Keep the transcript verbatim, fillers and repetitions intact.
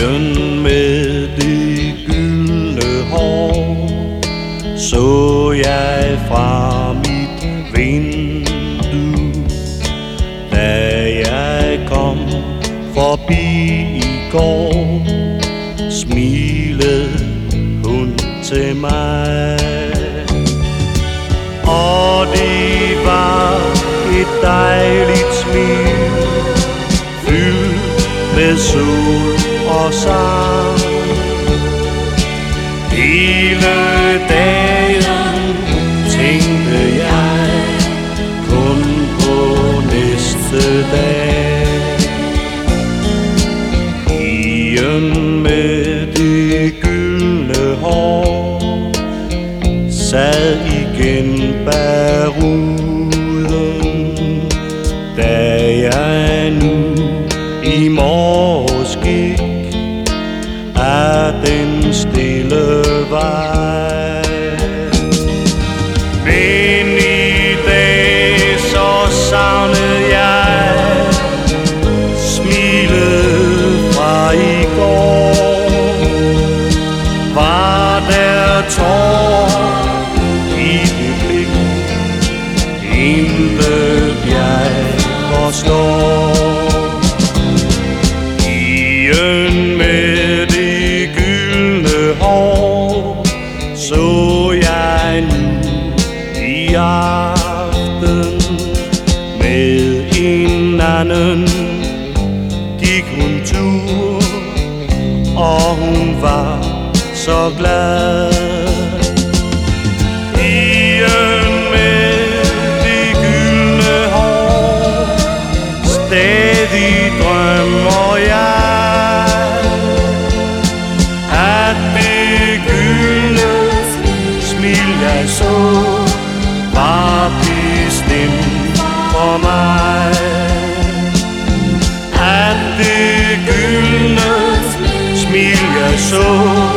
Pigen med det gyldne hår så jeg fra mit vindue, da jeg kom forbi i går. Smilede hun til mig, og det var et dejligt smil, fyldt med sol og sang. Hele dagen tænkte jeg kun på næste dag. Pigen med det gyldne hår sad igen bag ruden, da jeg nu i morges gik ad den stille vej. Men i dag så savnede jeg smilet fra i går. Var der tårer i det blik, intet jeg forstår. Pigen med det gyldne hår så jeg nu i aften. Med en anden gik hun tur, og hun var så glad. Pigen med det gyldne hår, stadig drømmer jeg, at det gyldne smil jeg så var bestemt for mig. At det gyldne smil jeg så